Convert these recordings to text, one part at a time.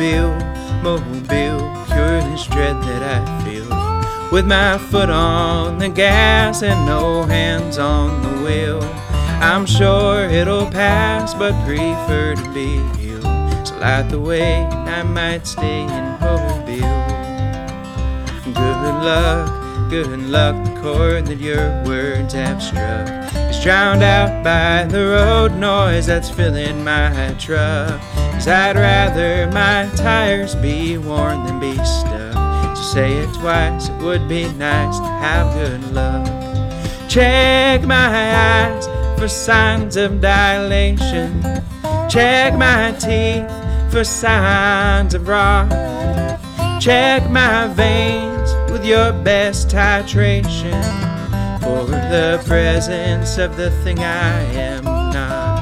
Mobile, Mobile, cure this dread that I feel. With my foot on the gas and no hands on the wheel, I'm sure it'll pass, but prefer to be healed. So light the way, I might stay in Mobile. Good luck, the chord that your words have struck is drowned out by the road noise that's filling my truck. 'Cause I'd rather my tires be worn than be stuck. So say it twice, it would be nice to have good luck. Check my eyes for signs of dilation. Check my teeth for signs of rot. Check my veins with your best titration for the presence of the thing I am not.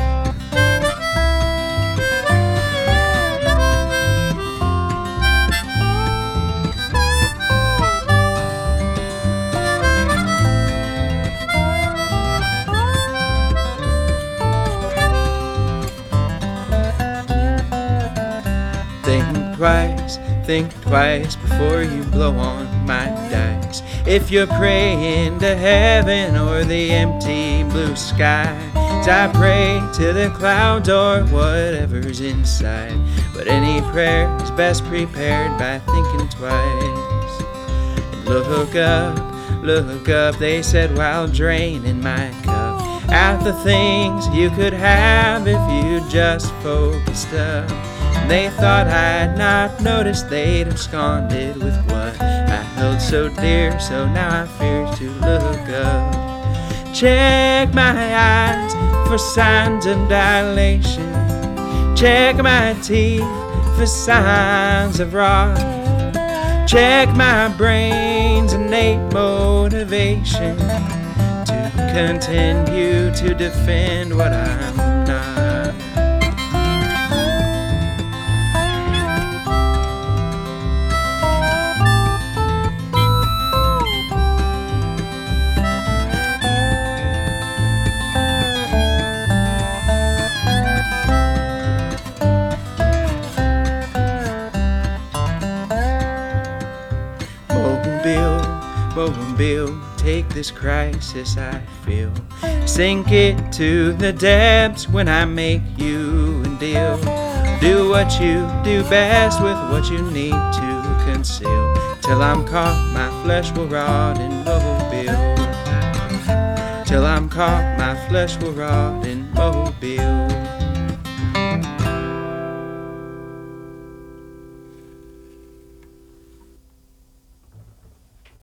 Think twice before you blow on my dice. If you're praying to heaven or the empty blue sky, I pray to the clouds or whatever's inside. But any prayer is best prepared by thinking twice. And look up, they said while draining my cup, at the things you could have if you just focused up. They thought I'd not noticed, they'd absconded with what I held so dear, so now I fear to look up. Check my eyes for signs of dilation. Check my teeth for signs of rot. Check my brain's innate motivation to continue to defend what I'm not. Mobile, take this crisis I feel, sink it to the depths when I make you a deal. Do what you do best with what you need to conceal. Till I'm caught, my flesh will rot in Mobile. Till I'm caught, my flesh will rot in Mobile.